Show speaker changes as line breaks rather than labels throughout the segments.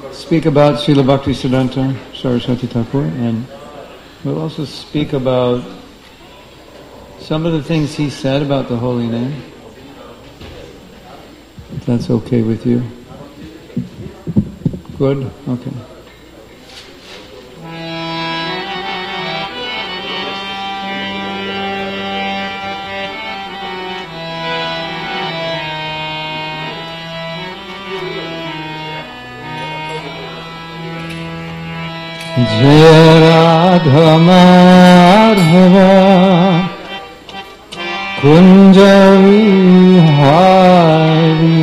speak about Srila Bhaktisiddhanta Saraswati Thakur, and we'll also speak about some of the things he said about the holy name, if that's okay with you. Good? Okay. Jaya Radha Madhava Kunja Vihari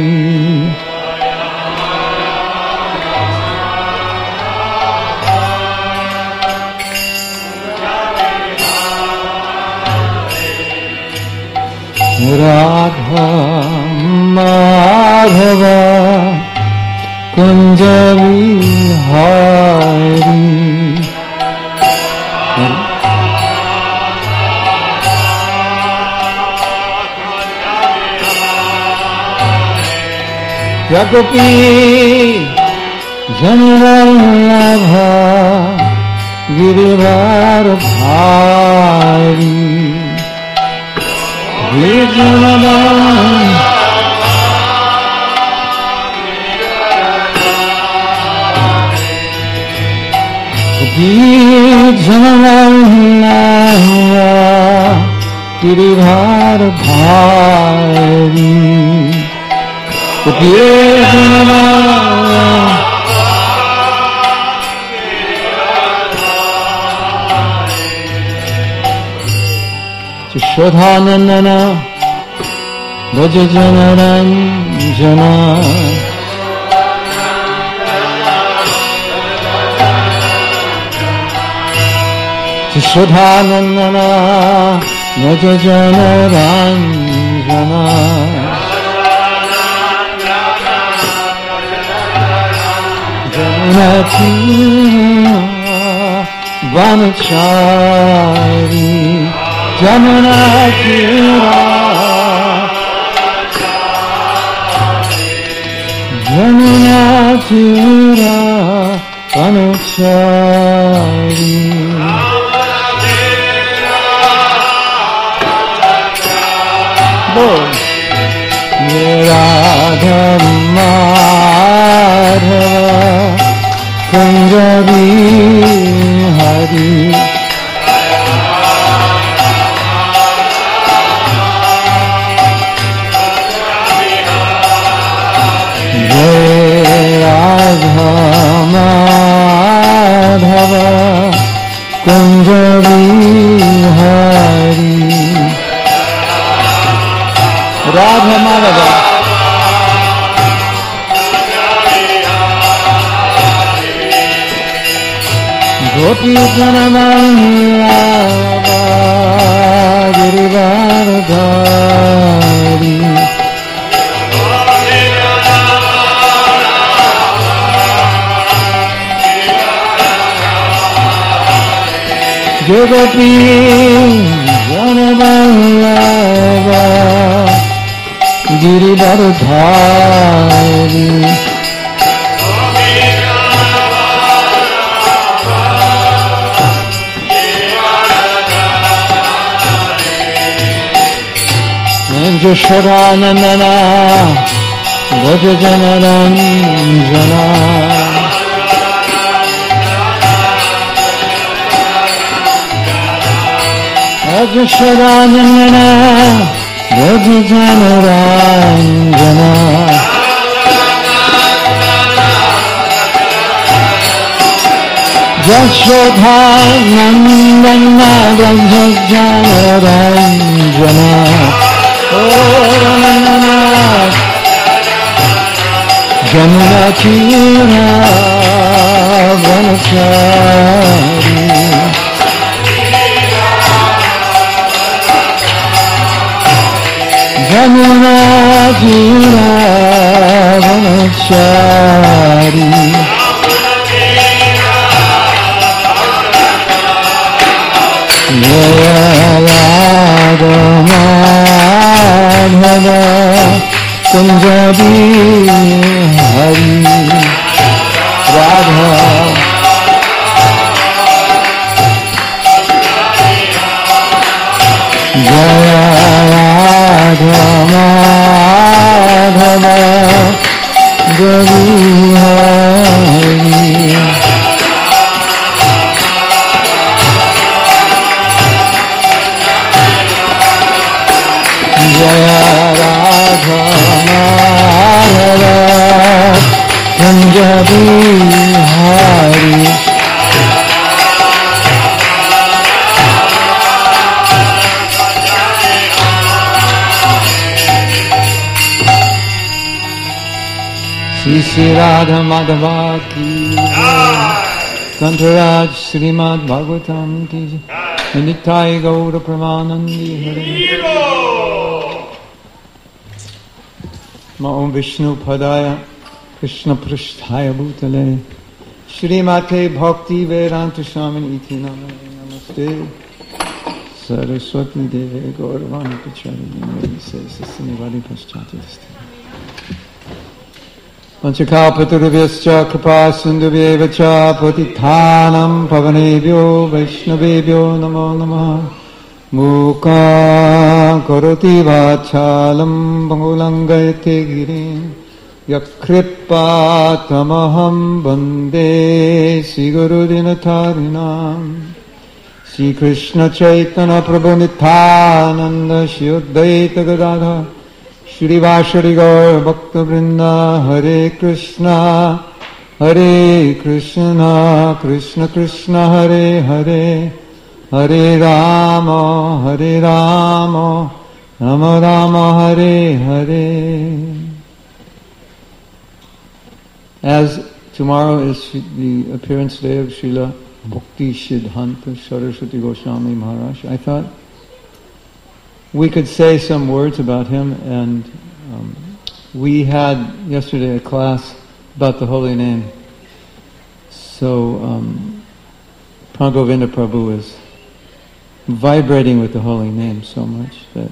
Radha Madhava Kunja Vihari Jagopi Janvalabha Girivar Bhari Vijanadam Vijanadam Girivar Bhari Shodhanandana Vajajanaranjana Shodhanandana Vajajanaranjana Vanachari Jamuna Tira Vanachari Radha Madhava Kunja Vihari Radha Madhava Kunja Vihari Radha Madhava Gopi Janavallabha Girivardhari Gopi Janavallabha Girivardhari Jashodanandana Vajajanaranjana Jashodanandana Vajajanaranjana Jashodanandana Vajajanaranjana Jamuna Tira Vanachari Jamuna Tira Vanachari Radha Madhava Kunja Vihari Jaya Radha Madhava Kunja Bihari. Shri Radha Madhava ki Kantaraj Srimad Bhagavatam ki Nitai Gaura Pramanandi Hare. Om Vishnu Padaya Krishna Prasthaya Bhutale Srimate Bhakti Vedanta Swami Iti Namaste Saraswati Deve Gauravani Pacharani Sasani Paschatasti Panchakalpatarubhyascha Kripa Sindhuvyevacha Patithanam Pavanebhyo Vaishnavebhyo Namo Namaha Mukha karoti vachalam bangulangayate girim yakripa tamaham bande Sri Guru Dinatarinam Sri Krishna Chaitanya Prabhu Nityananda Shri Advaita Gadadhar Shri Vashari Gaur Bhakta Vrinda Hare Krishna Krishna Krishna Hare Hare Hare Rama, Rama Rama, Hare Hare. As tomorrow is the appearance day of Srila Bhakti Siddhanta Saraswati Goswami Maharaj, I thought we could say some words about him, and we had yesterday a class about the holy name. So Prabhupada Prabhu is vibrating with the holy name so much that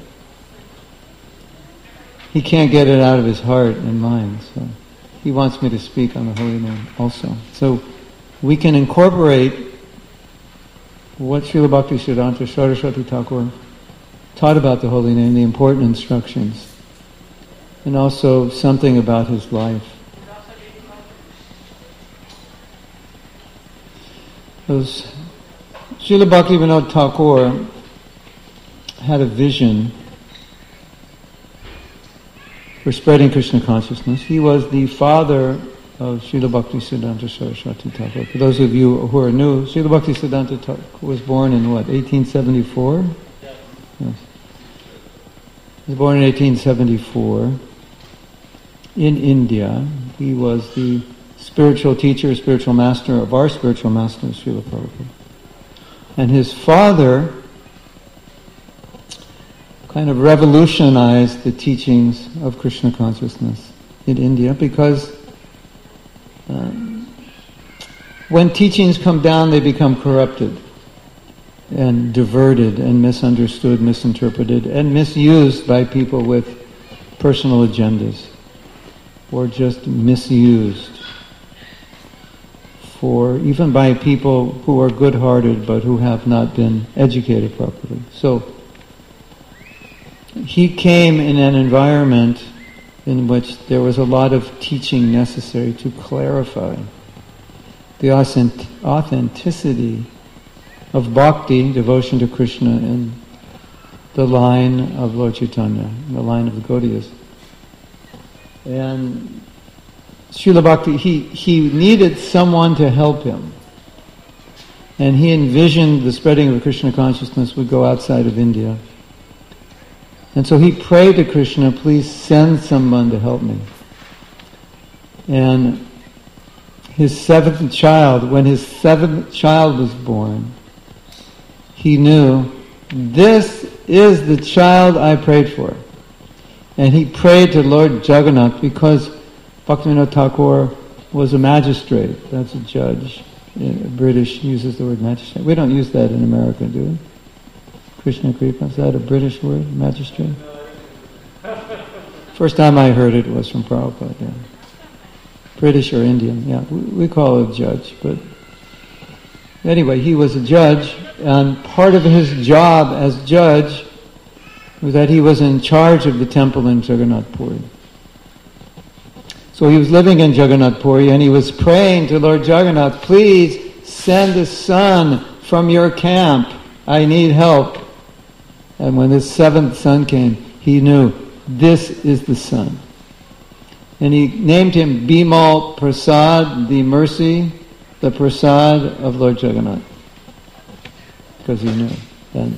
he can't get it out of his heart and mind. So he wants me to speak on the holy name also. So we can incorporate what Srila Bhaktisiddhanta Saraswati Thakur taught about the holy name, the important instructions, and also something about his life. Srila Bhaktivinoda Thakur had a vision for spreading Krishna consciousness. He was the father of Srila Bhaktisiddhanta Saraswati Thakur. For those of you who are new, Srila Bhaktisiddhanta Thakur was born in what, 1874? Yes. He was born in 1874 in India. He was the spiritual teacher, spiritual master of our spiritual master, Srila Prabhupada. And his father kind of revolutionized the teachings of Krishna consciousness in India, because when teachings come down, they become corrupted and diverted and misunderstood, misinterpreted, and misused by people with personal agendas, or just misused for even by people who are good-hearted but who have not been educated properly. So he came in an environment in which there was a lot of teaching necessary to clarify the authenticity of bhakti, devotion to Krishna, in the line of Lord Chaitanya, in the line of the Gaudiyas. And Srila Bhakti, he needed someone to help him. And he envisioned the spreading of Krishna consciousness would go outside of India. And so he prayed to Krishna, please send someone to help me. And his seventh child, when his seventh child was born, he knew, this is the child I prayed for. And he prayed to Lord Jagannath, because Bhaktivinoda Thakur was a magistrate, that's a judge. British uses the word magistrate. We don't use that in America, do we? Krishna Kripa, is that a British word, magistrate? First time I heard it was from Prabhupada, yeah. British or Indian, yeah. We call it a judge, but anyway, he was a judge, and part of his job as judge was that he was in charge of the temple in Jagannath Puri. So So he was living in Jagannath Puri and he was praying to Lord Jagannath, please send the son from your camp. I need help. And when this seventh son came, he knew this is the son. And he named him Bimal Prasad, the mercy, the Prasad of Lord Jagannath. Because he knew. And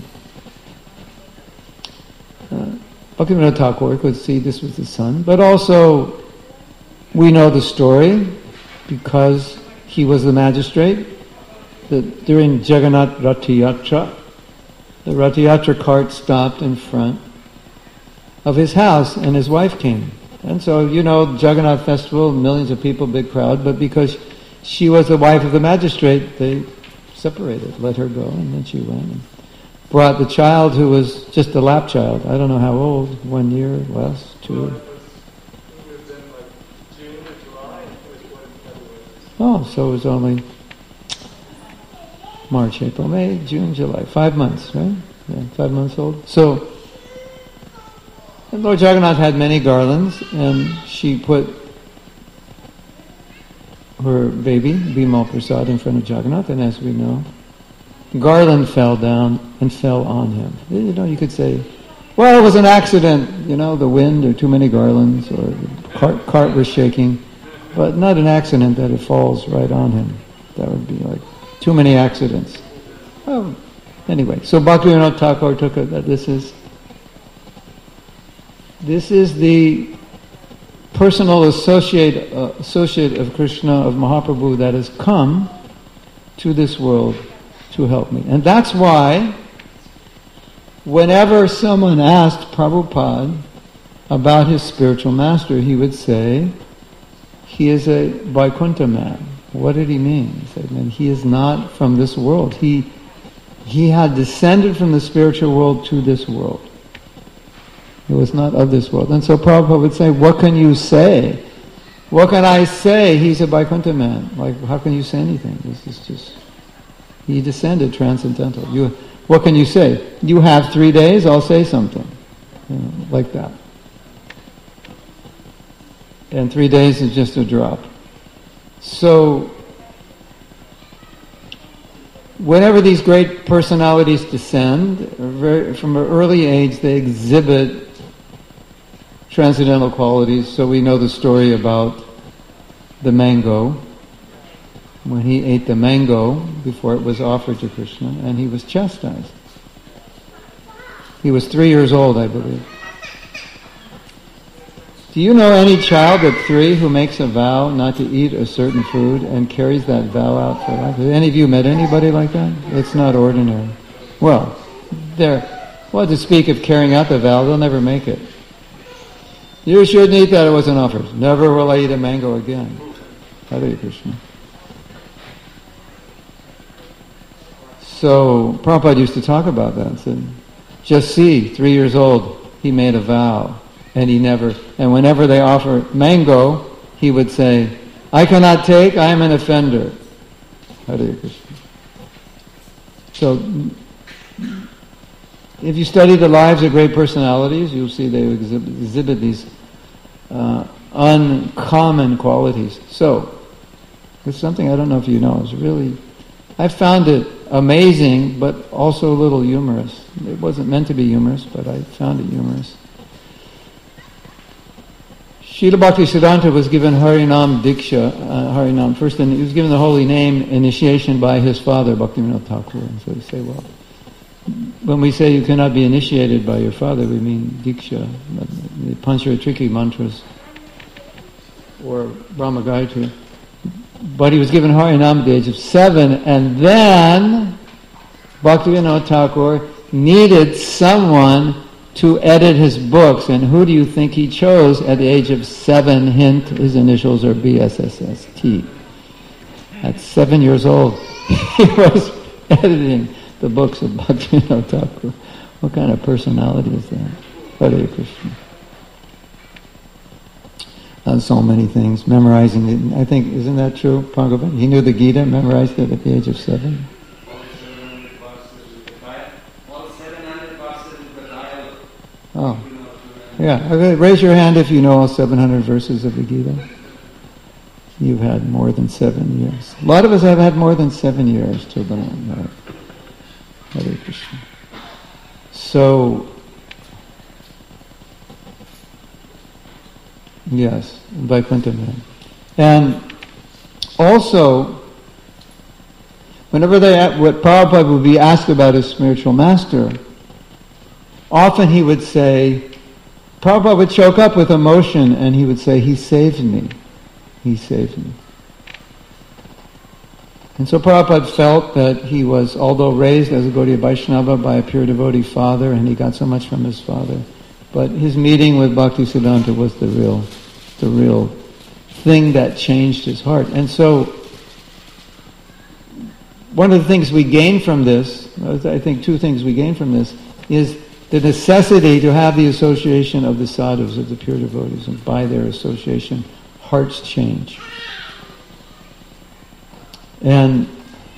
Bhaktivinoda Thakur could see this was the son. But also, we know the story because he was the magistrate. That during Jagannath Ratiyatra, the Ratiyatra cart stopped in front of his house and his wife came. And so, Jagannath festival, millions of people, big crowd, but because she was the wife of the magistrate, they separated, let her go, and then she went and brought the child who was just a lap child. I don't know how old, 1 year, less, 2.
It was in like June or July.
Oh, so it was only March, April, May, June, July. 5 months, right? Yeah, 5 months old. So, and Lord Jagannath had many garlands, and she put her baby, Bimal Prasad, in front of Jagannath, and as we know, garland fell down and fell on him. You could say, well, it was an accident, the wind or too many garlands, or the cart was shaking, but not an accident that it falls right on him. That would be like too many accidents. Oh, anyway, so Bhaktivinoda Thakur took it that this is the personal associate of Krishna, of Mahaprabhu, that has come to this world to help me. And that's why whenever someone asked Prabhupada about his spiritual master, he would say, he is a Vaikuntha man. What did he mean? He said, man, he is not from this world. He had descended from the spiritual world to this world. It was not of this world. And so Prabhupada would say, what can you say? What can I say? He's a Vaikuntha man. Like, how can you say anything? This is just... He descended transcendental. What can you say? You have 3 days, I'll say something. Like that. And 3 days is just a drop. So, whenever these great personalities descend, from an early age they exhibit transcendental qualities. So we know the story about the mango, when he ate the mango before it was offered to Krishna, and he was chastised. He was 3 years old, I believe. Do you know any child at 3 who makes a vow not to eat a certain food and carries that vow out for life? Have any of you met anybody like that? It's not ordinary. Well, to speak of carrying out the vow, they'll never make it. You shouldn't eat that, it wasn't offered. Never will I eat a mango again. Hare Krishna. So, Prabhupada used to talk about that. Said, just see, 3 years old, he made a vow. And whenever they offer mango, he would say, I cannot take, I am an offender. Hare Krishna. So, if you study the lives of great personalities, you'll see they exhibit these uncommon qualities. So, it's something I don't know if you know. I found it amazing, but also a little humorous. It wasn't meant to be humorous, but I found it humorous. Srila Bhaktisiddhanta was given Harinam Diksha, Harinam first, and he was given the holy name initiation by his father, Bhaktivinoda Thakur. And so they say, well, when we say you cannot be initiated by your father, we mean Diksha, the Pancharatriki mantras, or Brahma Gayatri. But he was given Harinam at the age of 7, and then Bhaktivinoda Thakur needed someone to edit his books, and who do you think he chose at the age of 7? Hint, his initials are BSSST. At 7 years old, he was editing the books of Bhaktivinoda Thakur. What kind of personality is that? Hare Krishna. So many things, memorizing it. I think, isn't that true, Bhagavan? He knew the Gita, memorized it at the age of 7. Oh, yeah. Okay, raise your hand if you know all 700 verses of the Gita. you've had more than 7 years. A lot of us have had more than 7 years to learn, right? Hare Krishna. So, yes, Vaikuntha man. And also, whenever what Prabhupada would be asked about his spiritual master, often he would say, Prabhupada would choke up with emotion and he would say, he saved me. He saved me. And so Prabhupada felt that he was, although raised as a Gaudiya Vaishnava by a pure devotee father, and he got so much from his father, but his meeting with Bhaktisiddhanta was the real thing that changed his heart. And so, one of the things we gain from this, I think two things we gain from this, is the necessity to have the association of the sadhus, of the pure devotees, and by their association, hearts change. And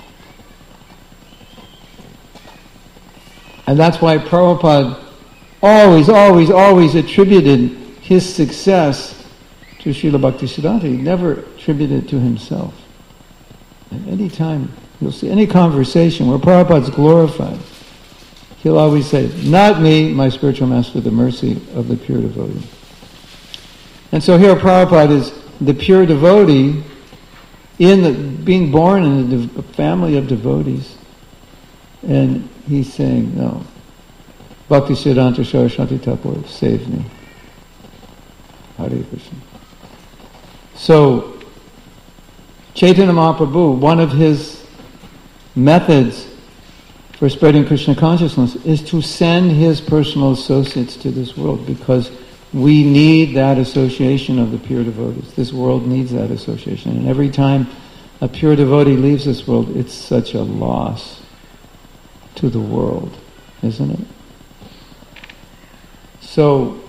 that's why Prabhupada always attributed his success to Srila Bhaktisiddhanta. He never attributed it to himself. At any time, you'll see any conversation where Prabhupada's glorified, he'll always say, not me, my spiritual master, the mercy of the pure devotee. And so here Prabhupada is the pure devotee being born in a family of devotees. And he's saying, no, Bhaktisiddhanta Saraswati Thakur saved me. Hare Krishna. So, Chaitanya Mahaprabhu, one of his methods for spreading Krishna consciousness is to send his personal associates to this world, because we need that association of the pure devotees. This world needs that association. And every time a pure devotee leaves this world, it's such a loss to the world, isn't it? So,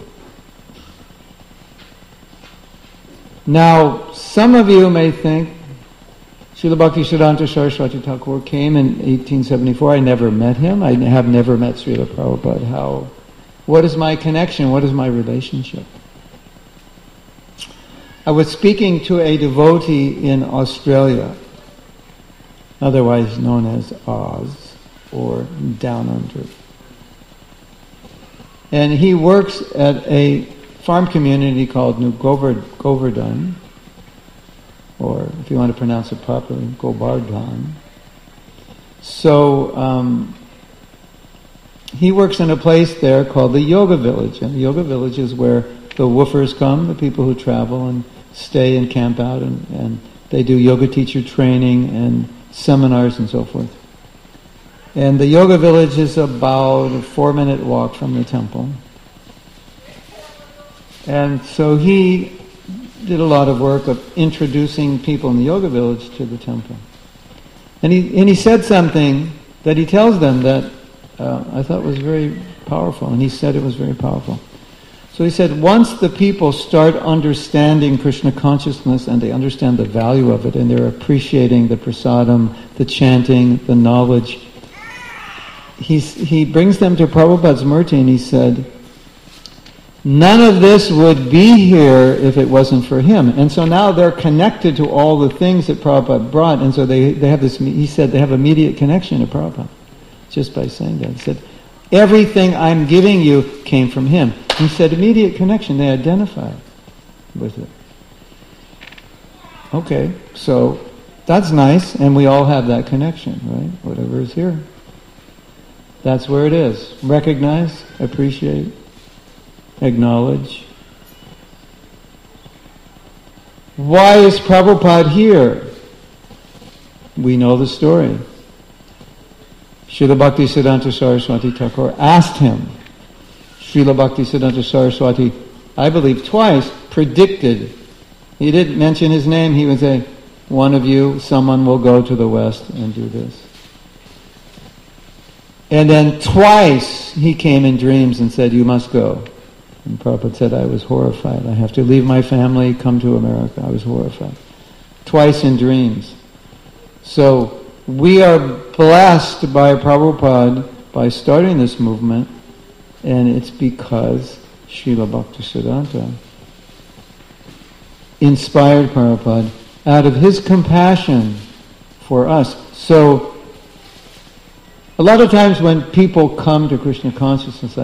now, some of you may think, Srila Bhaktisiddhanta Saraswati Thakur came in 1874. I never met him. I have never met Srila Prabhupada. What is my connection? What is my relationship? I was speaking to a devotee in Australia, otherwise known as Oz, or Down Under. And he works at a farm community called New Govardhan, or if you want to pronounce it properly, Govardhan. So he works in a place there called the Yoga Village. And the Yoga Village is where the woofers come, the people who travel and stay and camp out, and they do yoga teacher training and seminars and so forth. And the Yoga Village is about a 4-minute walk from the temple. And so he did a lot of work of introducing people in the Yoga Village to the temple. And he said something that he tells them that I thought was very powerful, and he said it was very powerful. So he said, once the people start understanding Krishna consciousness and they understand the value of it, and they're appreciating the prasadam, the chanting, the knowledge, he brings them to Prabhupada's murti, and he said, none of this would be here if it wasn't for him. And so now they're connected to all the things that Prabhupada brought, and so they have this, he said, they have immediate connection to Prabhupada, just by saying that. He said, everything I'm giving you came from him. He said, immediate connection, they identify with it. Okay, so that's nice, and we all have that connection, right? Whatever is here. That's where it is. Recognize, appreciate, acknowledge. Why is Prabhupada here? We know the story. Srila Bhaktisiddhanta Saraswati Thakur asked him. Srila Bhaktisiddhanta Saraswati, I believe twice, predicted. He didn't mention his name. He would say, one of you, someone will go to the West and do this. And then twice he came in dreams and said, you must go. And Prabhupada said, I was horrified. I have to leave my family, come to America. I was horrified. Twice in dreams. So we are blessed by Prabhupada by starting this movement, and it's because Srila Bhaktisiddhanta inspired Prabhupada, out of his compassion for us. So, a lot of times when people come to Krishna consciousness,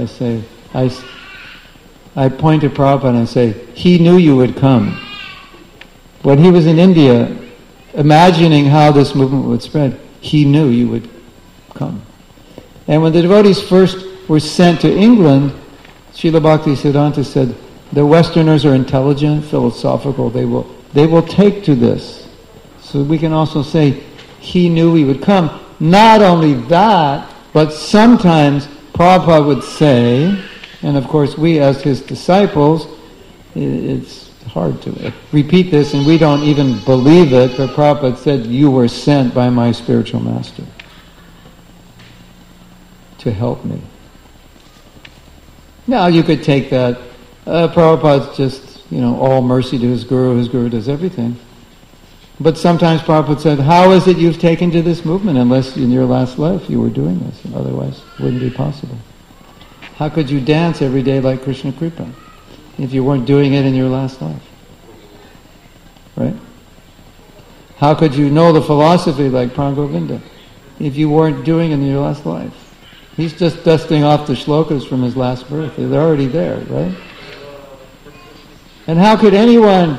I point to Prabhupada and I say, he knew you would come. When he was in India, imagining how this movement would spread, he knew you would come. And when the devotees first were sent to England, Srila Bhaktisiddhanta said, the Westerners are intelligent, philosophical, they will take to this. So we can also say, he knew he would come. Not only that, but sometimes Prabhupada would say, and of course we as his disciples, it's hard to repeat this and we don't even believe it, but Prabhupada said, you were sent by my spiritual master to help me. Now you could take that, Prabhupada's just, all mercy to his Guru does everything. But sometimes Prabhupada said, how is it you've taken to this movement unless in your last life you were doing this? Otherwise it wouldn't be possible. How could you dance every day like Krishna Kripa if you weren't doing it in your last life? Right? How could you know the philosophy like Prabhupada if you weren't doing it in your last life? He's just dusting off the shlokas from his last birth. They're already there, right? And how can anyone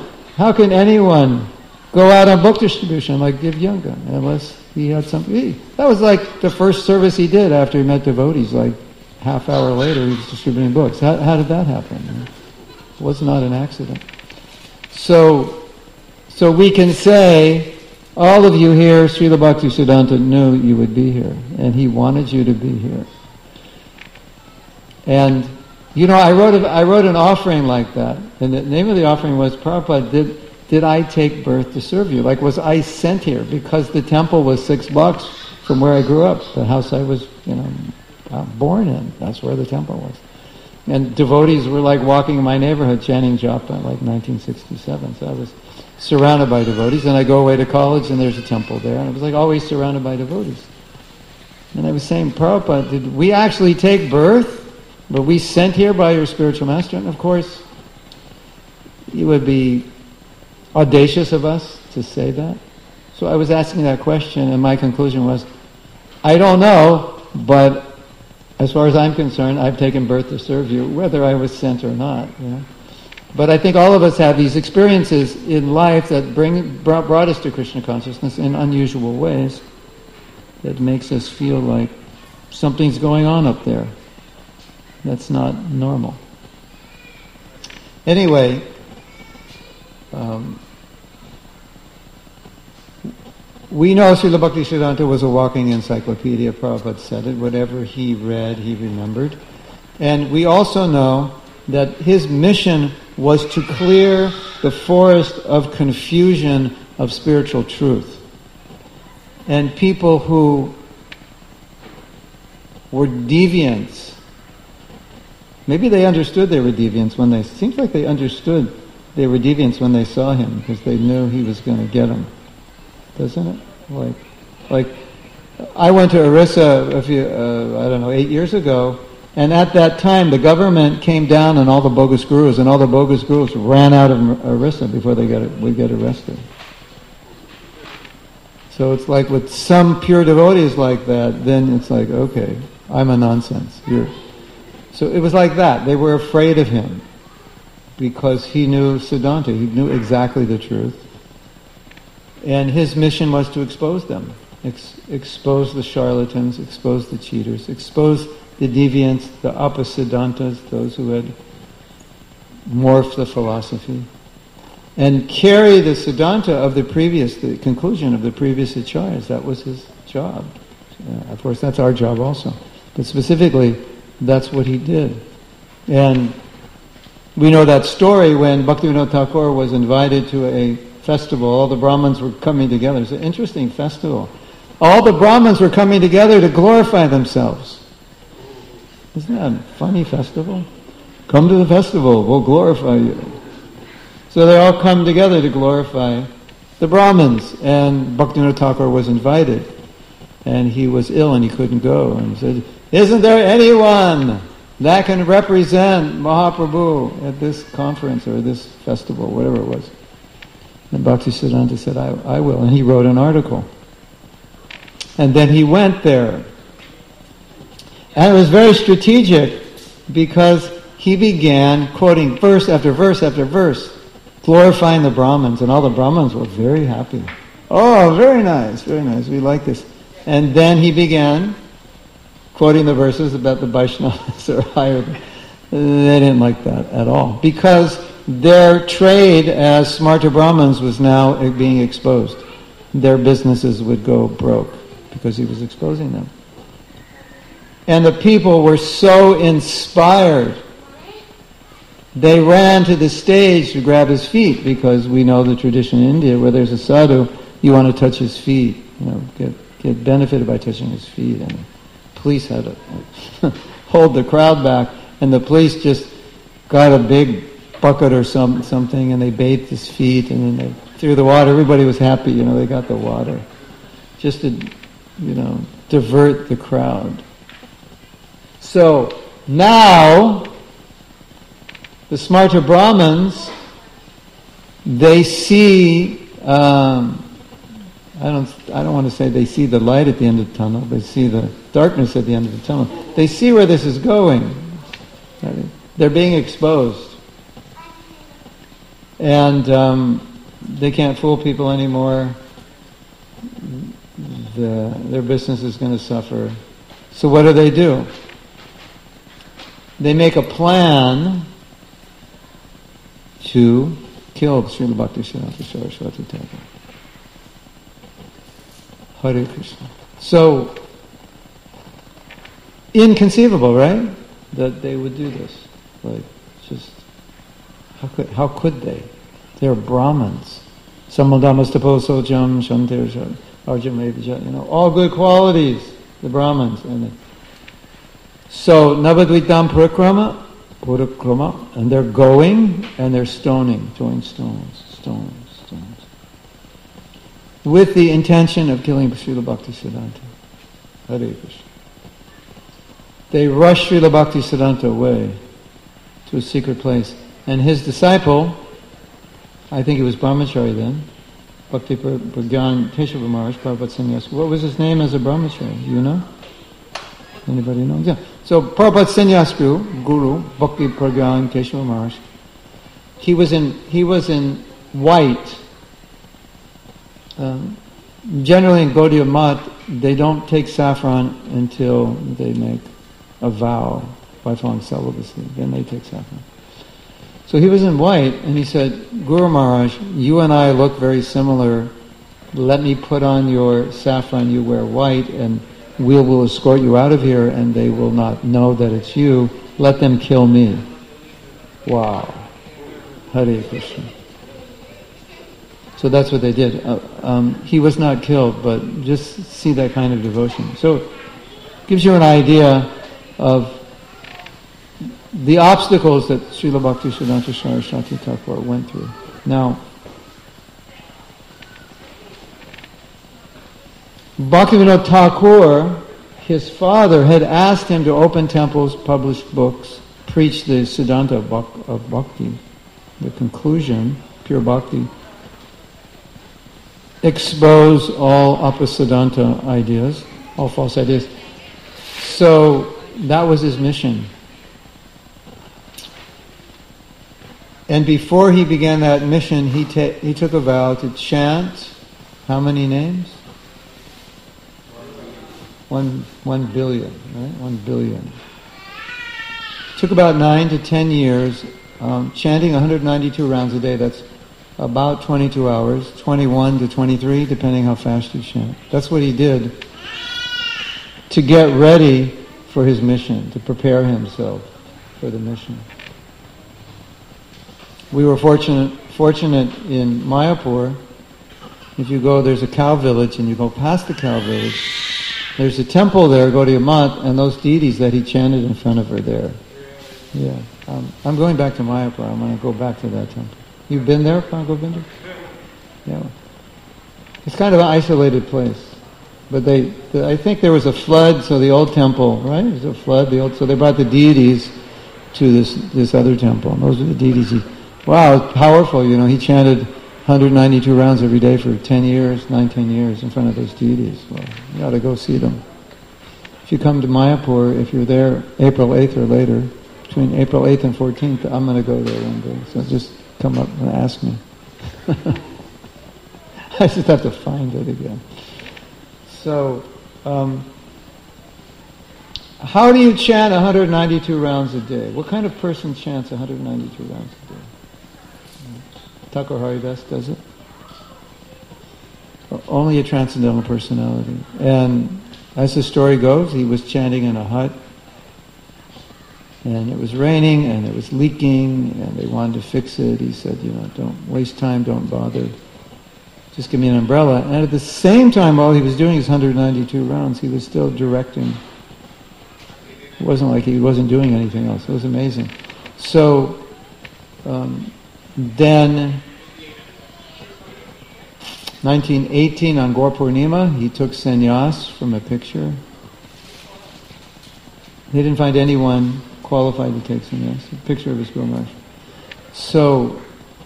go out on book distribution like Divyanga unless he had something? That was like the first service he did after he met devotees, like half hour later he was distributing books. How did that happen? It was not an accident. So we can say, all of you here, Srila Bhaktisiddhanta knew you would be here, and he wanted you to be here. And, I wrote an offering like that, and the name of the offering was, Prabhupada, did I take birth to serve you? Like, was I sent here? Because the temple was 6 blocks from where I grew up, the house I was, born in. That's where the temple was. And devotees were like walking in my neighborhood chanting japa, like 1967. So I was surrounded by devotees, and I go away to college and there's a temple there, and I was like always surrounded by devotees. And I was saying, Prabhupada, did we actually take birth? Were we sent here by your spiritual master? And of course, it would be audacious of us to say that. So I was asking that question, and my conclusion was, I don't know, but as far as I'm concerned, I've taken birth to serve you, whether I was sent or not. But I think all of us have these experiences in life that brought us to Krishna consciousness in unusual ways that makes us feel like something's going on up there that's not normal. Anyway, we know Srila Bhaktisiddhanta was a walking encyclopedia. Prabhupada said it. Whatever he read, he remembered. And we also know that his mission was to clear the forest of confusion of spiritual truth. And people who were deviants, maybe they understood they were deviants when seems like they understood they were deviants when they saw him, because they knew he was going to get them. Doesn't it? Like I went to Orissa 8 years ago, and at that time the government came down on all the bogus gurus, and all the bogus gurus ran out of Orissa before they would get arrested. So it's like with some pure devotees like that, then it's like, okay, I'm a nonsense. So it was like that. They were afraid of him because he knew Siddhanta. He knew exactly the truth. And his mission was to expose them. Expose the charlatans, expose the cheaters, expose the deviants, the apasiddhantas, those who had morphed the philosophy, and carry the siddhanta of the conclusion of the previous acharyas. That was his job. Of course, that's our job also. But specifically, that's what he did. And we know that story when Bhaktivinoda Thakur was invited to a festival. All the Brahmins were coming together. It's an interesting festival. All the Brahmins were coming together to glorify themselves. Isn't that a funny festival? Come to the festival, we'll glorify you. So they all come together to glorify the Brahmins, and Bhaktivinoda Thakur was invited, and he was ill and he couldn't go, and he said, isn't there anyone that can represent Mahaprabhu at this conference or this festival, whatever it was? And Bhaktisiddhanta said, I will. And he wrote an article. And then he went there. And it was very strategic because he began quoting verse after verse after verse, glorifying the Brahmins. And all the Brahmins were very happy. Oh, very nice, we like this. And then he began quoting the verses about the Vaishnavas are higher. They didn't like that at all. Because their trade as smarta Brahmins was now being exposed. Their businesses would go broke because he was exposing them. And the people were so inspired. They ran to the stage to grab his feet because we know the tradition in India where there's a sadhu, you want to touch his feet, get benefited by touching his feet. And the police had to hold the crowd back, and the police just got a big bucket or something, and they bathed his feet, and then they threw the water. Everybody was happy, they got the water. Just to, divert the crowd. So, now, the smarta Brahmins, they see, I don't want to say they see the light at the end of the tunnel, they see the darkness at the end of the tunnel. They see where this is going. They're being exposed. And they can't fool people anymore. Their business is going to suffer. So what do? They make a plan to kill Srila Bhaktisiddhanta Saraswati Thakur. Hare Krishna. So, inconceivable, right? That they would do this. How could they? They're Brahmins. Samudamastaposojam Shantir Arjamevija, all good qualities, the Brahmins. So, Navadvitam Purakrama, and they're going and they're stoning, throwing stones. With the intention of killing Srila Bhaktisiddhanta. Hare Krishna. They rushed Srila Bhaktisiddhanta away to a secret place. And his disciple, I think he was Brahmachari then, Bhakti Pragyan Keshava Maharaj, Prabhupada Sannyas. What was his name as a Brahmachari? You know? Anybody know? Yeah. So Prabhupada Sannyas Guru, Bhakti Pragyan Keshava Maharaj, he was in white. Generally in Gaudiya Math, they don't take saffron until they make a vow, lifelong celibacy. Then they take saffron. So he was in white, and he said, Guru Maharaj, you and I look very similar. Let me put on your saffron, you wear white, and we will escort you out of here, and they will not know that it's you. Let them kill me. Wow. Hare Krishna. So that's what they did. He was not killed, but just see that kind of devotion. So it gives you an idea of the obstacles that Srila Bhaktisiddhanta Saraswati Thakur went through. Now, Bhaktivinoda Thakur, his father, had asked him to open temples, publish books, preach the Siddhanta of Bhakti, the conclusion, pure Bhakti, expose all apasiddhanta ideas, all false ideas. So that was his mission. And before he began that mission, he took a vow to chant how many names? 1 billion, right? 1 billion. Took about 9 to 10 years, chanting 192 rounds a day. That's about 22 hours, 21 to 23, depending how fast you chant. That's what he did to get ready for his mission, to prepare himself for the mission. We were fortunate in Mayapur. If you go, there's a cow village, and you go past the cow village, there's a temple there, Gaudiya Math, and those deities that he chanted in front of are there. Yeah. I'm going back to Mayapur. I'm going to go back to that temple. You've been there, Govinda? Yeah. It's kind of an isolated place. But I think there was a flood, so the old temple, right? There was a flood, so they brought the deities to this other temple. And those are the deities. Wow, it's powerful, he chanted 192 rounds every day for 10 years, 10 years in front of those deities. Well, you ought to go see them. If you come to Mayapur, if you're there April 8th or later, between April 8th and 14th, I'm going to go there one day. So just come up and ask me. I just have to find it again. So, how do you chant 192 rounds a day? What kind of person chants 192 rounds a day? Thakur Haridas does it. Only a transcendental personality. And as the story goes, he was chanting in a hut, and it was raining, and it was leaking, and they wanted to fix it. He said, don't waste time, don't bother. Just give me an umbrella. And at the same time, while he was doing his 192 rounds, he was still directing. It wasn't like he wasn't doing anything else. It was amazing. So, then, 1918 on Gaur Purnima, he took sannyas from a picture. He didn't find anyone qualified to take sannyas. A picture of his Guru Maharaj. So,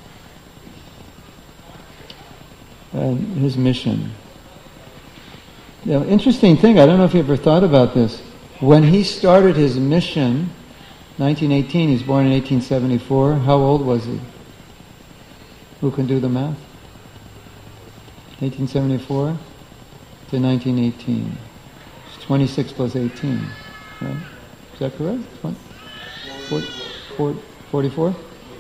his mission. Interesting thing, I don't know if you ever thought about this. When he started his mission, 1918, he was born in 1874, how old was he? Who can do the math? 1874 to 1918. It's 26 plus 18. Right? Is that correct? 44?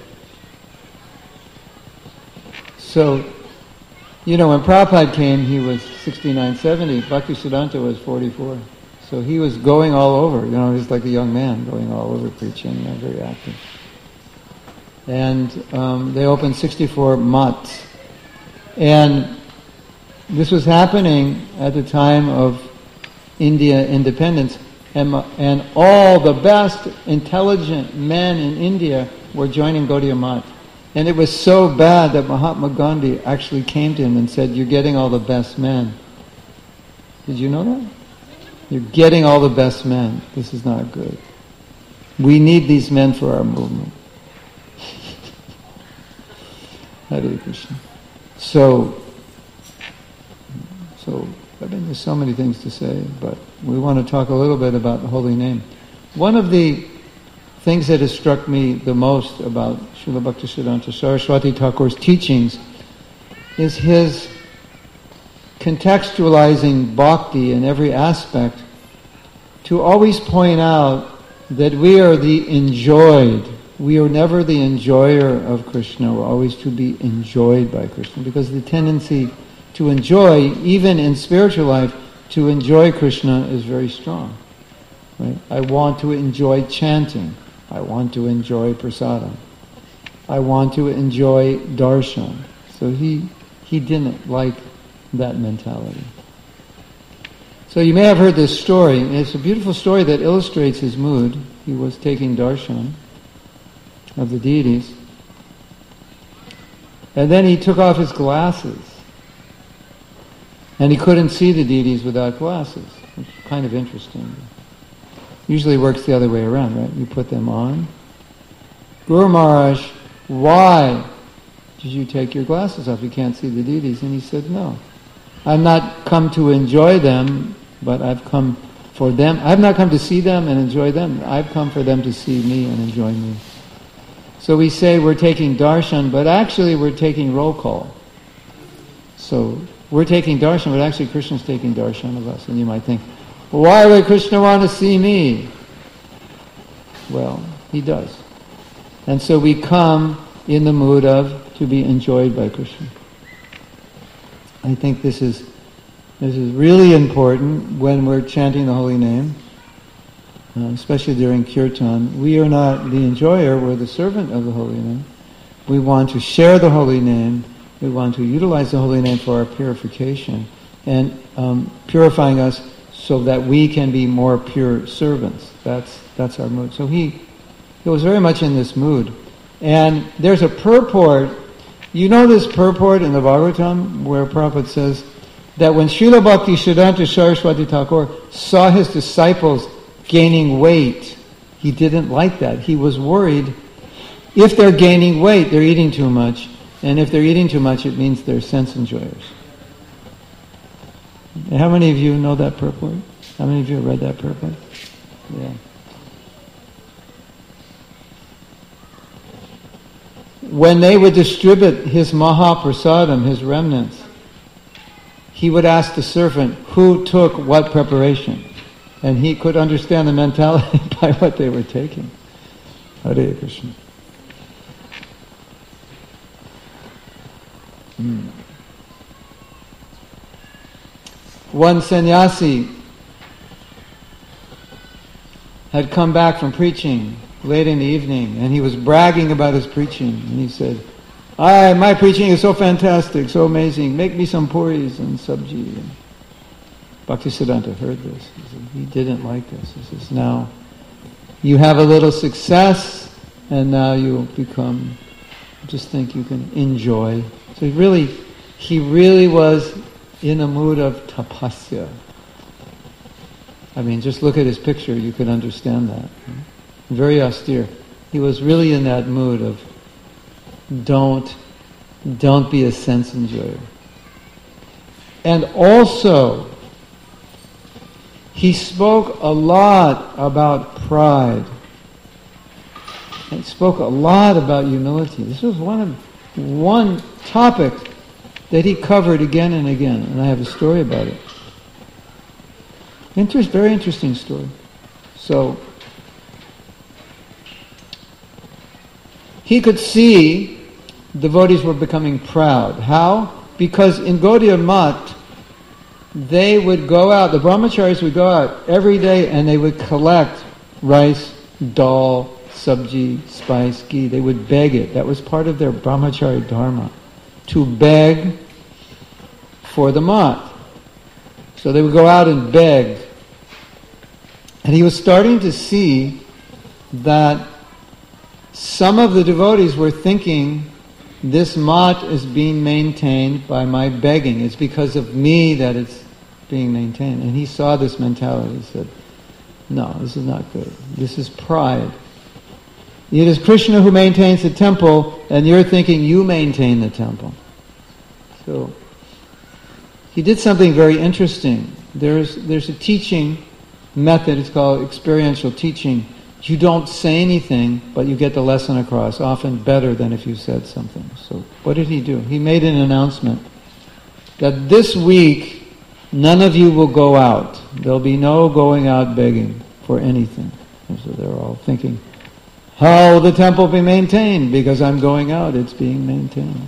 So, when Prabhupada came, he was 69, 70. Bhaktisiddhanta was 44. So he was going all over. He was like a young man going all over preaching, very active. And they opened 64 matts. And this was happening at the time of India independence. And all the best intelligent men in India were joining Gaudiya Math. And it was so bad that Mahatma Gandhi actually came to him and said, "You're getting all the best men." Did you know that? You're getting all the best men. This is not good. We need these men for our movement. Hare Krishna. So, there's so many things to say, but we want to talk a little bit about the holy name. One of the things that has struck me the most about Srila Bhaktisiddhanta Saraswati Thakur's teachings is his contextualizing bhakti in every aspect to always point out that we are the enjoyed. We are never the enjoyer of Krishna. We're always to be enjoyed by Krishna, because the tendency to enjoy, even in spiritual life, to enjoy Krishna is very strong. Right? I want to enjoy chanting. I want to enjoy prasadam. I want to enjoy darshan. So he didn't like that mentality. So you may have heard this story. It's a beautiful story that illustrates his mood. He was taking darshan of the deities. And then he took off his glasses. And he couldn't see the deities without glasses, which is kind of interesting. Usually works the other way around, right? You put them on. Guru Maharaj, why did you take your glasses off? You can't see the deities. And he said, no. I've not come to enjoy them, but I've come for them. I've not come to see them and enjoy them. I've come for them to see me and enjoy me. So we say we're taking darshan, but actually we're taking roll call. So we're taking darshan, but actually Krishna's taking darshan of us. And you might think, well, why would Krishna want to see me? Well, he does. And so we come in the mood of to be enjoyed by Krishna. I think this is really important when we're chanting the holy name, especially during kirtan. We are not the enjoyer, we're the servant of the holy name. We want to share the holy name. We want to utilize the holy name for our purification and purifying us so that we can be more pure servants. That's our mood. So he was very much in this mood. And there's a purport. You know this purport in the Bhagavatam where Prabhupada says that when Srila Bhaktisiddhanta Saraswati Thakur saw his disciples gaining weight, he didn't like that. He was worried, if they're gaining weight, they're eating too much, And if they're eating too much, it means they're sense enjoyers. How many of you know that purport? How many of you have read that purport? Yeah. When they would distribute his Mahaprasadam, his remnants, he would ask the servant who took what preparation. And he could understand the mentality by what they were taking. Hare Krishna. One sannyasi had come back from preaching late in the evening, and he was bragging about his preaching. And he said, my preaching is so fantastic, so amazing. Make me some puris and sabji. And Bhaktisiddhanta heard this. He didn't like this. He says, now you have a little success, and now you become, just think you can enjoy. So he really was in a mood of tapasya. I mean, just look at his picture, you can understand that. Very austere. He was really in that mood of don't be a sense enjoyer. And also, he spoke a lot about pride. He spoke a lot about humility. This was one topic that he covered again and again, and I have a story about it. Very interesting story. So, he could see devotees were becoming proud. How? Because in Gaudiya Math, they would go out, the brahmacharis would go out every day and they would collect rice, dal, sabji, spice, ghee. They would beg it. That was part of their brahmachari dharma, to beg for the mat. So they would go out and beg. And he was starting to see that some of the devotees were thinking, this mat is being maintained by my begging. It's because of me that it's being maintained. And he saw this mentality. He said, no, this is not good. This is pride. It is Krishna who maintains the temple, and you're thinking you maintain the temple. So, he did something very interesting. There's a teaching method, it's called experiential teaching. You don't say anything, but you get the lesson across, often better than if you said something. So what did he do? He made an announcement that this week, none of you will go out. There'll be no going out begging for anything. And so they're all thinking, how will the temple be maintained? Because I'm going out, it's being maintained.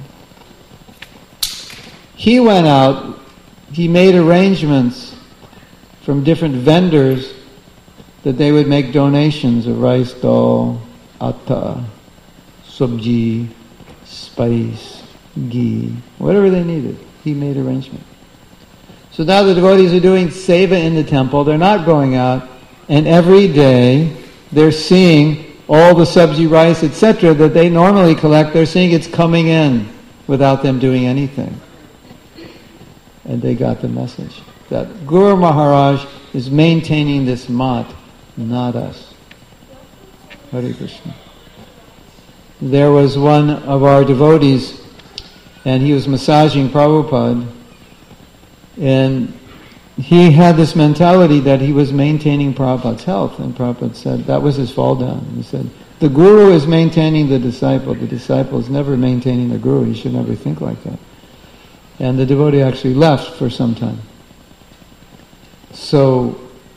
He went out, he made arrangements from different vendors that they would make donations of rice, dal, atta, sabji, spice, ghee, whatever they needed. He made arrangements. So now the devotees are doing seva in the temple, they're not going out, and every day they're seeing all the sabji, rice, etc. that they normally collect, they're seeing it's coming in without them doing anything. And they got the message that Guru Maharaj is maintaining this mat, not us. Hare Krishna. There was one of our devotees, and he was massaging Prabhupada, and he had this mentality that he was maintaining Prabhupada's health, and Prabhupada said, that was his fall down. He said, the Guru is maintaining the disciple is never maintaining the Guru. He should never think like that. And the devotee actually left for some time. So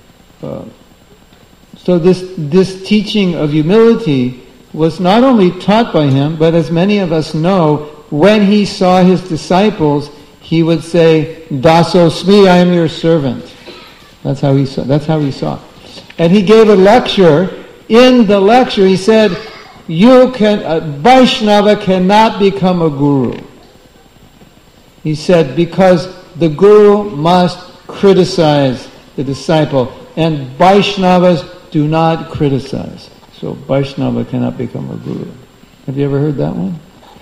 this teaching of humility was not only taught by him, but as many of us know, when he saw his disciples, he would say, Dasosmi, I am your servant. That's how he saw. And he gave a lecture. In the lecture, he said, Vaishnava cannot become a guru. He said, because the guru must criticize the disciple, and Vaishnavas do not criticize. So Vaishnava cannot become a guru. Have you ever heard that one?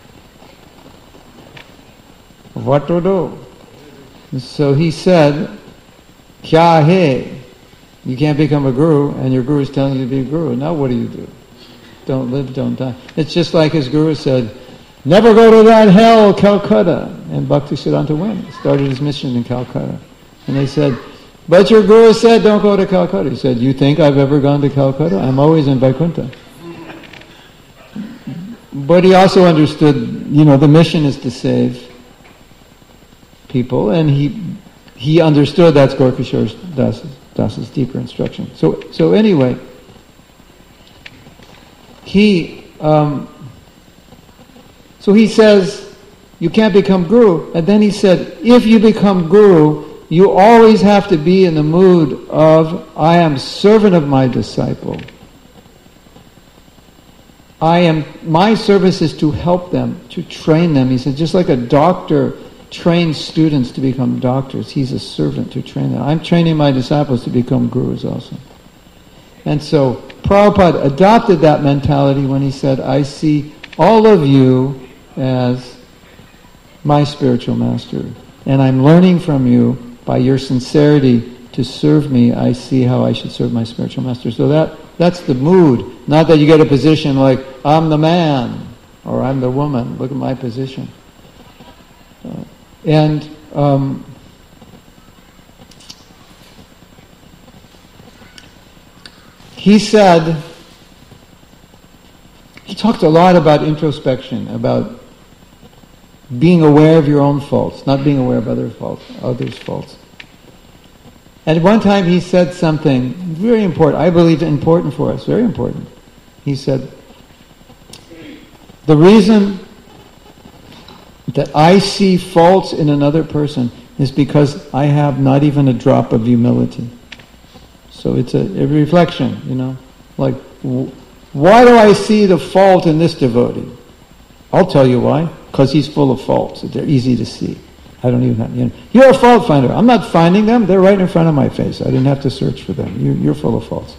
What to do? So he said, Kya hai? You can't become a guru, and your guru is telling you to be a guru. Now what do? Don't live, don't die. It's just like his guru said, never go to that hell, Calcutta. And Bhaktisiddhanta went, started his mission in Calcutta. And they said, but your guru said don't go to Calcutta. He said, you think I've ever gone to Calcutta? I'm always in Vaikuntha. But he also understood, the mission is to save people, and he understood that's Gorkishore Das's deeper instruction. So anyway, he says, you can't become guru. And then he said, if you become guru, you always have to be in the mood of, I am servant of my disciple. My service is to help them, to train them. He said, just like a doctor trains students to become doctors, he's a servant to train them. I'm training my disciples to become gurus also. And so Prabhupada adopted that mentality when he said, I see all of you as my spiritual master, and I'm learning from you by your sincerity to serve me. I see how I should serve my spiritual master. So that's the mood. Not that you get a position like, I'm the man, or I'm the woman, look at my position. He said, he talked a lot about introspection, about being aware of your own faults, not being aware of others' faults. And at one time he said something very important, I believe important for us, very important. He said, the reason that I see faults in another person is because I have not even a drop of humility. So it's a reflection, like, why do I see the fault in this devotee? I'll tell you why. Because he's full of faults. They're easy to see. I don't even have, you're a fault finder. I'm not finding them. They're right in front of my face. I didn't have to search for them. You're full of faults.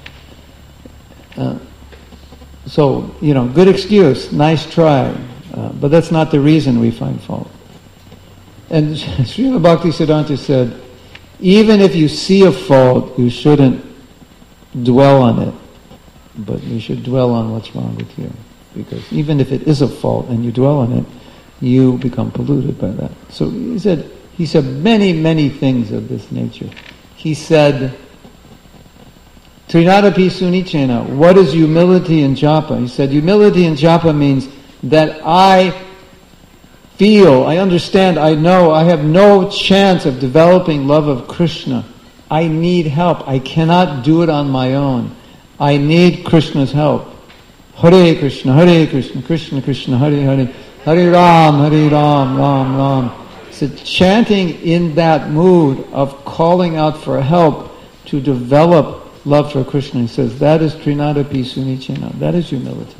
So, good excuse. Nice try. But that's not the reason we find fault. And Srila Bhaktisiddhanta said, even if you see a fault, you shouldn't dwell on it. But you should dwell on what's wrong with you. Because even if it is a fault and you dwell on it, you become polluted by that. So he said many, many things of this nature. He said, Trinadapi Sunichena, what is humility in japa? He said, humility in japa means that I feel, I understand, I know, I have no chance of developing love of Krishna. I need help. I cannot do it on my own. I need Krishna's help. Hare Krishna, Krishna Krishna, Hare Hare, Hare Ram, Ram Ram. So chanting in that mood of calling out for help to develop love for Krishna, he says, that is Trinadapi Sunichena, that is humility.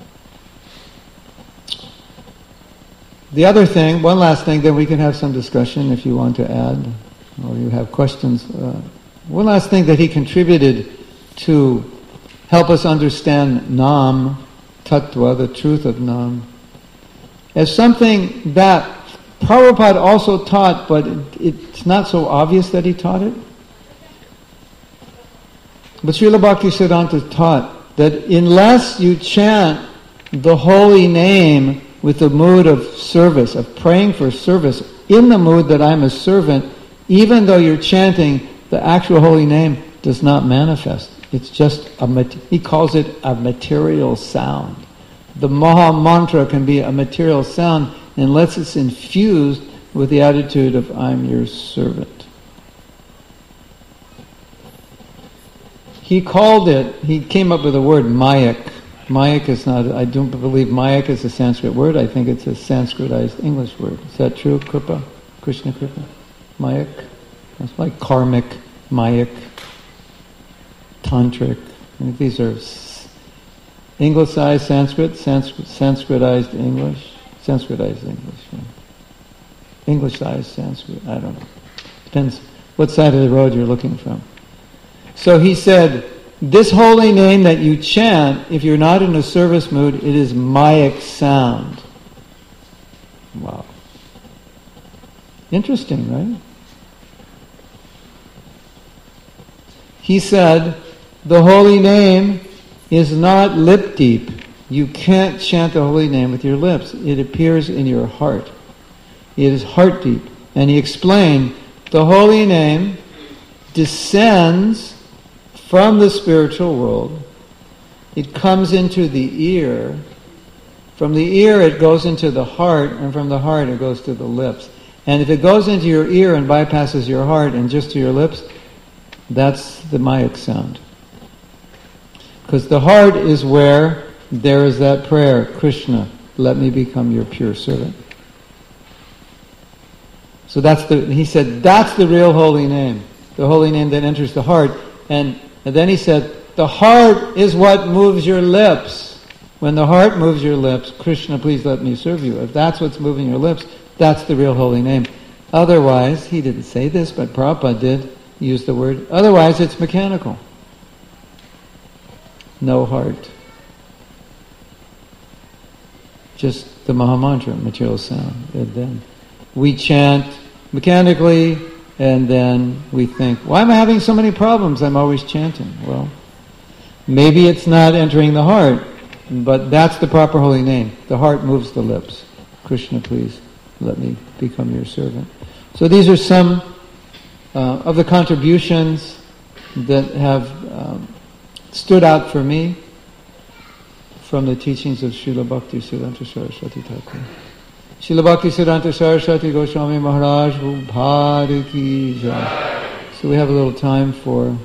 The other thing, one last thing, then we can have some discussion if you want to add, or you have questions. One last thing that he contributed to help us understand Nam, Tattva, the truth of Nam, as something that Prabhupada also taught, but it's not so obvious that he taught it. But Srila Bhaktisiddhanta taught that unless you chant the holy name with the mood of service, of praying for service, in the mood that I'm a servant, even though you're chanting, the actual holy name does not manifest. It's just he calls it a material sound. The Maha Mantra can be a material sound unless it's infused with the attitude of I'm your servant. He came up with the word mayak. Mayak is not, I don't believe mayak is a Sanskrit word. I think it's a Sanskritized English word. Is that true, Kripa? Krishna Kripa? Mayak? It's like karmic, mayak, tantric. I think these are Anglicized Sanskrit, Sanskritized English. Sanskritized English. Yeah. Englishized Sanskrit. I don't know. Depends what side of the road you're looking from. So he said, this holy name that you chant, if you're not in a service mood, it is mayak sound. Wow. Interesting, right? He said, the holy name is not lip deep. You can't chant the holy name with your lips. It appears in your heart. It is heart deep. And he explained, the holy name descends from the spiritual world. It comes into the ear. From the ear it goes into the heart, and from the heart it goes to the lips. And if it goes into your ear and bypasses your heart and just to your lips, that's the Mayak sound. Because the heart is where there is that prayer, Krishna, let me become your pure servant. So he said, that's the real holy name. The holy name that enters the heart. And then he said, the heart is what moves your lips. When the heart moves your lips, Krishna, please let me serve you. If that's what's moving your lips, that's the real holy name. Otherwise, he didn't say this, but Prabhupada did use the word, otherwise it's mechanical. No heart. Just the Mahamantra, material sound. And then we chant mechanically, and then we think, why am I having so many problems? I'm always chanting. Well, maybe it's not entering the heart, but that's the proper holy name. The heart moves the lips. Krishna, please let me become your servant. So these are some of the contributions that have stood out for me from the teachings of Srila Bhaktisiddhanta Saraswati Thakur. Srila Bhaktisiddhanta Saraswati Goswami Maharaj Bhari Ki Jai. So we have a little time for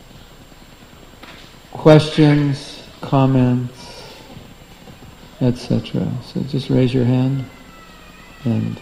questions, comments, etc. So just raise your hand, and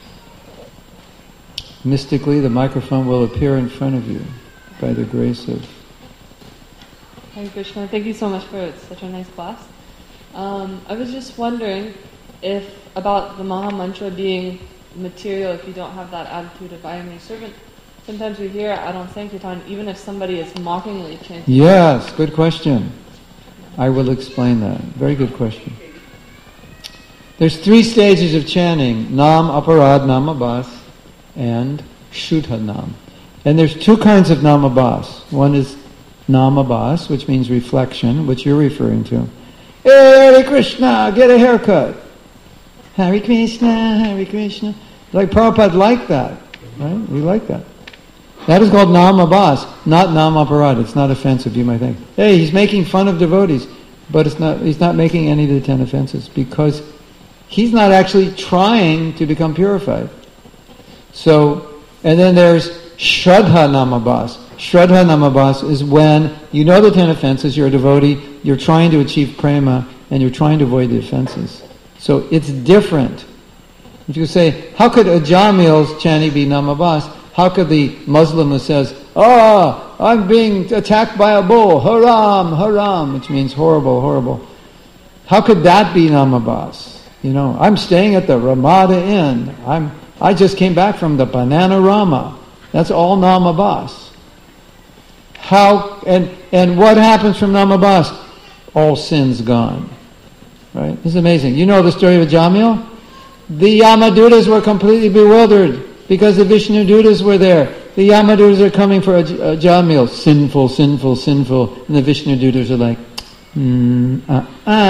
mystically the microphone will appear in front of you by the grace of...
Hare Krishna, thank you so much for such a nice class. I was just wondering about the Maha Mantra being material if you don't have that attitude of I am your servant. Sometimes we hear Adon Sankirtan, even if somebody is mockingly chanting.
Yes, good question. I will explain that. Very good question. There's 3 stages of chanting, Nam, Aparad, Nam Abhas, and Shuddha Nam. And there's 2 kinds of Nam Abhas. One is Nam Abhas, which means reflection, which you're referring to. Hey, Hare Krishna, get a haircut. Hare Krishna, Hare Krishna. Like Prabhupada liked that, right? We like that. That is called Nam Abhas, not Nam Aparad. It's not offensive, you might think. Hey, he's making fun of devotees, but he's not making any of the 10 offenses, because he's not actually trying to become purified. So, and then there's Shraddha Nam Abhas. Shraddha Nam Abhas is when you know the 10 offenses, you're a devotee, you're trying to achieve prema, and you're trying to avoid the offenses. So it's different. If you say, how could a Jamil's chanting be Nam Abhas? How could the Muslim who says, I'm being attacked by a bull, haram, haram, which means horrible, horrible. How could that be Nam Abhas? You know, I'm staying at the Ramada Inn. I just came back from the Banana Rama. That's all Nam Abhas. And what happens from Nam Abhas? All sins gone. Right? It's amazing. You know the story of Jamil? The Yamadutas were completely bewildered because the Vishnu Dutas were there. The Yamadutas are coming for a Jamil. Sinful, sinful, sinful. And the Vishnu Dutas are like, no.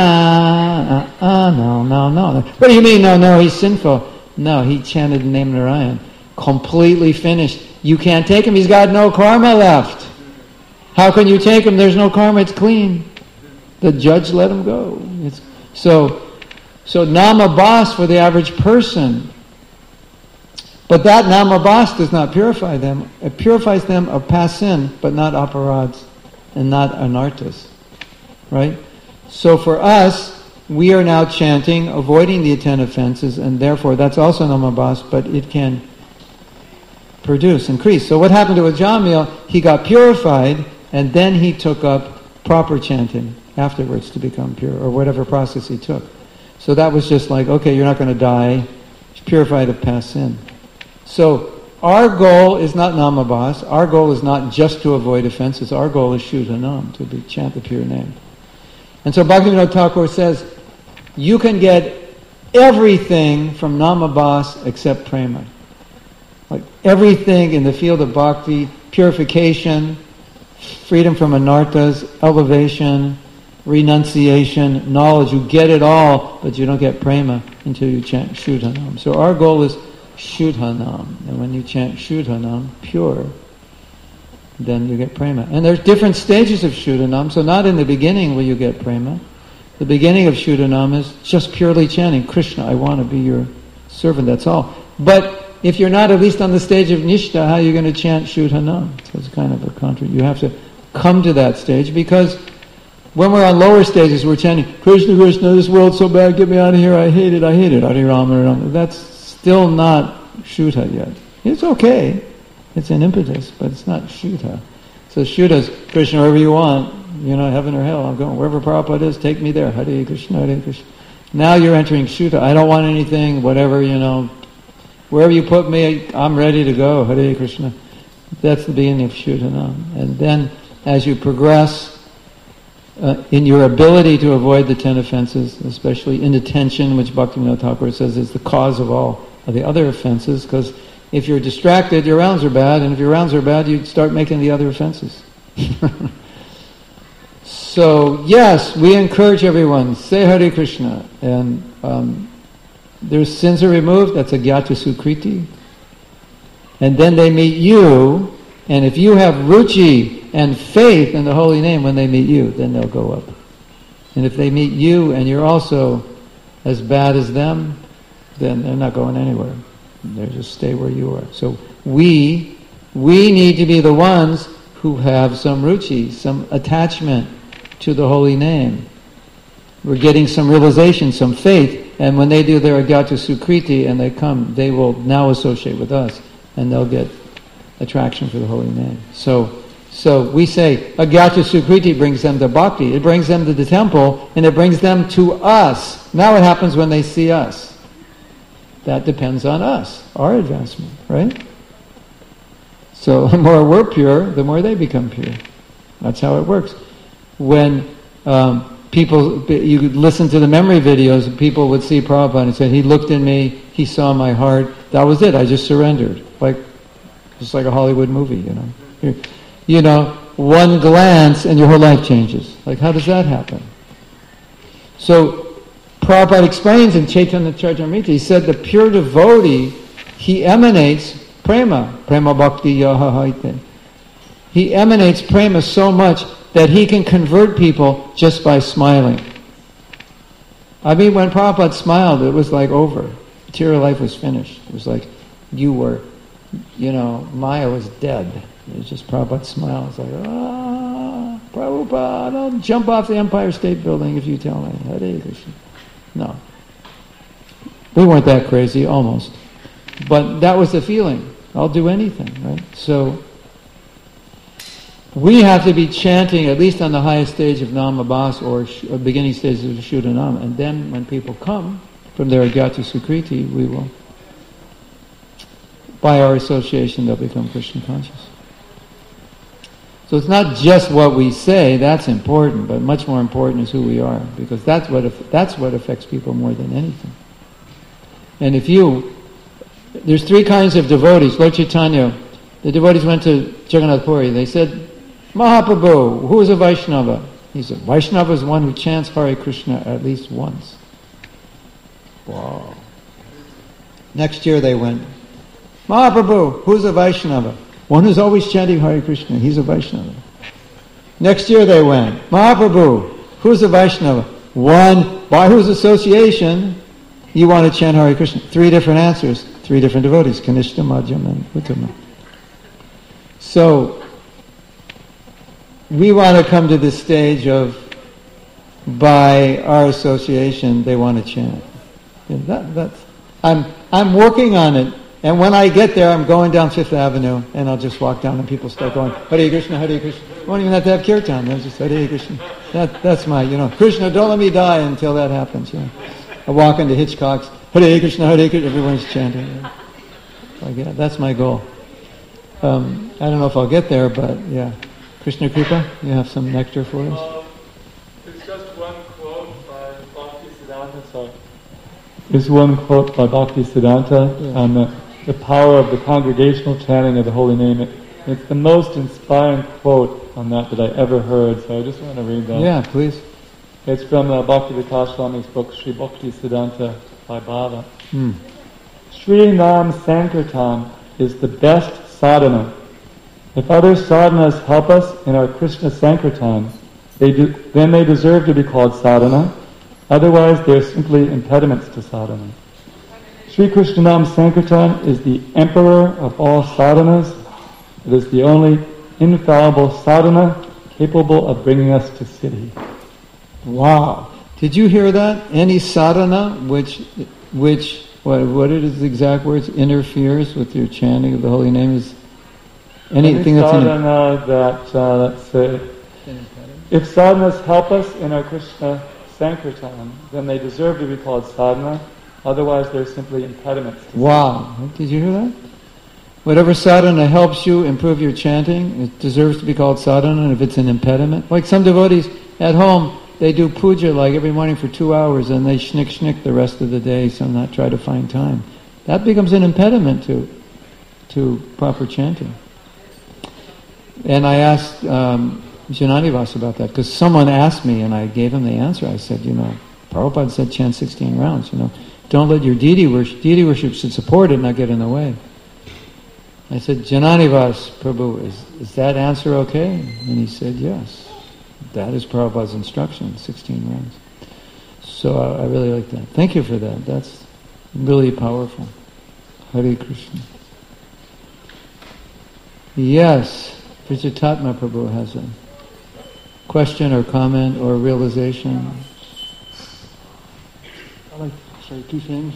What do you mean, no, he's sinful? No, he chanted the name of Narayan. Completely finished. You can't take him, he's got no karma left. How can you take him? There's no karma, it's clean. The judge let him go. So Nam Abhas for the average person. But that Nam Abhas does not purify them. It purifies them of past sin, but not aparads and not anartas. Right? So for us, we are now chanting, avoiding the 10 offenses, and therefore that's also Nam Abhas, but it can increase. So what happened to Jamil? He got purified, and then he took up proper chanting afterwards to become pure, or whatever process he took. So that was just like, okay, you're not going to die. You're purified of past sin. So our goal is not Nam Abhas. Our goal is not just to avoid offenses. Our goal is Shuddha Nam, to chant the pure name. And so Bhaktivinoda Thakur says, you can get everything from Nam Abhas except prema. Like everything in the field of bhakti, purification, freedom from anartas, elevation, renunciation, knowledge. You get it all, but you don't get prema until you chant Shuddhanam. So our goal is Shuddhanam. And when you chant Shuddhanam, pure, then you get prema. And there's different stages of Shuddhanam, so not in the beginning will you get prema. The beginning of Shuddhanam is just purely chanting, Krishna, I want to be your servant, that's all. But if you're not at least on the stage of Nishta, how are you going to chant Shuddhanam? So it's kind of a contrast. You have to come to that stage, because when we're on lower stages, we're chanting, Krishna, Krishna, this world's so bad, get me out of here, I hate it, Hare Rama, Hare Rama. That's still not Shuddha yet. It's okay. It's an impetus, but it's not Shuddha. So Shuddha's, Krishna, wherever you want, heaven or hell, I'm going, wherever Prabhupada is, take me there, Hare Krishna, Hare Krishna. Now you're entering Shuddha. I don't want anything, whatever, wherever you put me, I'm ready to go, Hare Krishna. That's the beginning of Shuddhanam. And then, as you progress in your ability to avoid the 10 offenses, especially inattention, which Bhaktivinoda Thakur says is the cause of all of the other offenses, because if you're distracted, your rounds are bad, and if your rounds are bad, you start making the other offenses. So, yes, we encourage everyone, say Hare Krishna, and their sins are removed, that's a Gyata Sukriti, and then they meet you, and if you have ruchi and faith in the holy name when they meet you, then they'll go up. And if they meet you and you're also as bad as them, then they're not going anywhere. They just stay where you are. So we need to be the ones who have some ruchi, some attachment to the holy name. We're getting some realization, some faith, and when they do their Agyata Sukriti and they come, they will now associate with us, and they'll get attraction for the holy name. So we say Agyata Sukriti brings them to bhakti, it brings them to the temple, and it brings them to us. Now what happens when they see us? That depends on us, our advancement, right? So the more we're pure, the more they become pure. That's how it works. When you could listen to the memory videos, people would see Prabhupada and say, he looked in me, he saw my heart, that was it, I just surrendered. Just like a Hollywood movie, one glance and your whole life changes. How does that happen? So Prabhupada explains in Chaitanya Charitamrita, he said the pure devotee, he emanates prema bhakti yahahaite. He emanates prema so much that he can convert people just by smiling. I mean, when Prabhupada smiled, it was like over. Material life was finished. It was like you were, Maya was dead. It was just Prabhupada smiled. It's like, Prabhupada, I'll jump off the Empire State Building if you tell me. Hare Krishna. No. We weren't that crazy, almost. But that was the feeling. I'll do anything, right? So we have to be chanting at least on the highest stage of Namabhas or beginning stages of Shuddhanam. And then when people come from their Agyata Sukriti, we will, by our association, they'll become Krishna conscious. So it's not just what we say, that's important, but much more important is who we are, because that's what affects people more than anything. And there's three kinds of devotees. Lord Chaitanya, the devotees went to Jagannath Puri, they said, Mahaprabhu, who is a Vaishnava? He said, Vaishnava is one who chants Hare Krishna at least once. Wow. Next year they went, Mahaprabhu, who's a Vaishnava? One who's always chanting Hare Krishna, he's a Vaishnava. Next year they went, Mahaprabhu, who's a Vaishnava? One, by whose association you want to chant Hare Krishna? 3 different answers, 3 different devotees, Kanishta, Madhyam, and Uttama. So, we want to come to this stage of, by our association, they want to chant. I'm working on it. And when I get there, I'm going down 5th Avenue, and I'll just walk down, and people start going, Hare Krishna, Hare Krishna. I won't even have to have kirtan. They'll just Hare Krishna. That's my, Krishna, don't let me die until that happens. I walk into Hitchcock's, Hare Krishna, Hare Krishna. Everyone's chanting. That's my goal. I don't know if I'll get there, but yeah. Krishna Kripa, you have some nectar for us?
It's just one quote by Bhaktisiddhanta Swami.
There's one quote by Bhaktisiddhanta on the power of the congregational chanting of the holy name. It's the most inspiring quote on that I ever heard, so I just want to read that.
Yeah, please.
It's from Bhaktivedanta Swami's book, Sri Bhakti Siddhanta by Bhava. Sri Nam Sankirtan is the best sadhana. If other sadhanas help us in our Krishna Sankirtan, then they deserve to be called sadhana. Otherwise, they are simply impediments to sadhana. Sri Krishnanam Sankirtan is the emperor of all sadhanas. It is the only infallible sadhana capable of bringing us to Siddhi.
Wow. Did you hear that? Any sadhana which what are his exact words? Interferes with your chanting of the holy name is anything
Any
that's
sadhana that, let's say, if sadhanas help us in our Krishna Sankirtan, then they deserve to be called sadhana. Otherwise, they're simply impediments.
Wow. Did you hear that? Whatever sadhana helps you improve your chanting, it deserves to be called sadhana, and if it's an impediment. Like some devotees at home, they do puja like every morning for 2 hours and they schnick the rest of the day, so not try to find time. That becomes an impediment to proper chanting. And I asked Jananivas about that, because someone asked me and I gave him the answer. I said, Prabhupada said chant 16 rounds, Don't let your deity worship should support it, not get in the way. I said, Jananivas, Prabhu, is that answer okay? And he said, yes. That is Prabhupada's instruction, 16 rounds. So I really like that. Thank you for that. That's really powerful. Hare Krishna. Yes, Vijatatma Prabhu has a question or comment or realization.
I'd like to say two things.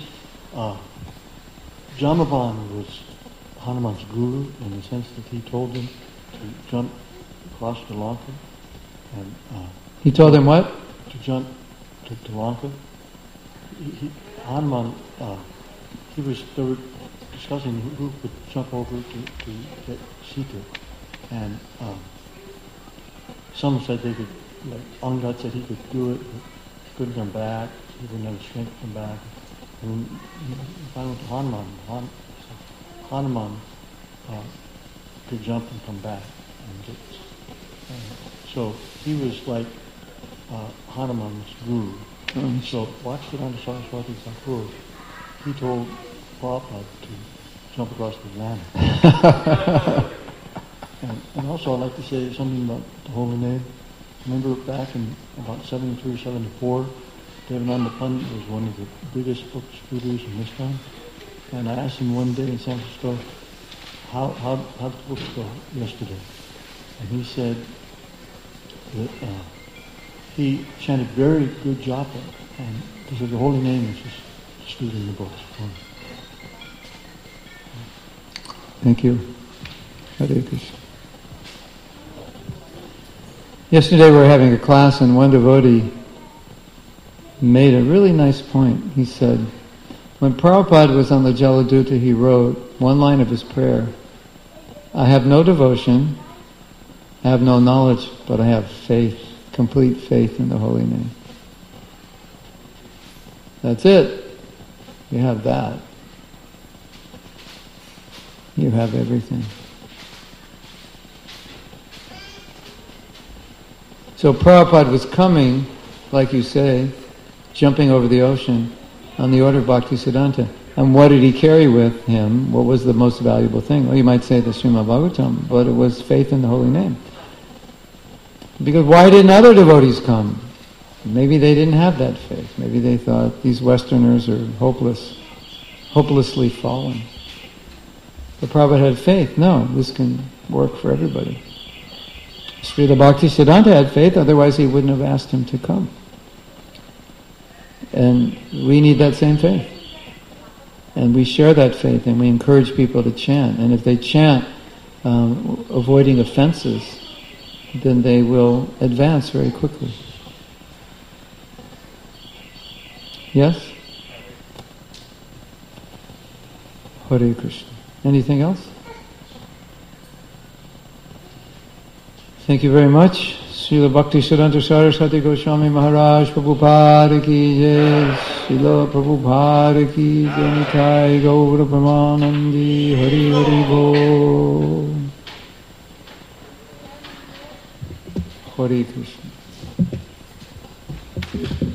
Jambavan was Hanuman's guru in the sense that he told him to jump across to Lanka. And
he told him what?
To jump to Lanka. Hanuman, they were discussing who could jump over to get Sita. And some said they could, like Angad said he could do it, but he couldn't come back. He wouldn't have the strength to come back. And if I went to Hanuman could jump and come back. So he was like Hanuman's guru. So Bhaktivedanta Saraswati Thakur, he told Prabhupada to jump across the Atlantic. and also I'd like to say something about the holy name. Remember back in about 73, 74, Devananda Pandit was one of the biggest book distributors in this time. And I asked him one day in San Francisco, how did the books go yesterday? And he said that he chanted very good japa, and he said the holy name is just distributed in the books.
Thank you. Hare Krishna. Yesterday we were having a class and one devotee made a really nice point. He said, when Prabhupada was on the Jaladuta, he wrote one line of his prayer, I have no devotion, I have no knowledge, but I have faith, complete faith in the holy name. That's it. You have that. You have everything. So Prabhupada was coming, like you say, jumping over the ocean on the order of Bhaktisiddhanta. And what did he carry with him? What was the most valuable thing? Well, you might say the Srimad Bhagavatam, but it was faith in the holy name. Because why didn't other devotees come? Maybe they didn't have that faith. Maybe they thought these Westerners are hopelessly fallen. But Prabhupada had faith. No, this can work for everybody. Srila Bhaktisiddhanta had faith, otherwise he wouldn't have asked him to come. And we need that same faith. And we share that faith and we encourage people to chant. And if they chant avoiding offenses, then they will advance very quickly. Yes? Hare Krishna. Anything else? Thank you very much. Srila Bhaktisiddhanta Saraswati Goswami Maharaj Prabhupada ki jai. Srila Prabhupada ki jai. Nitai Gaura Pramanandi. Hari Hari Bo. Hare Krishna. you.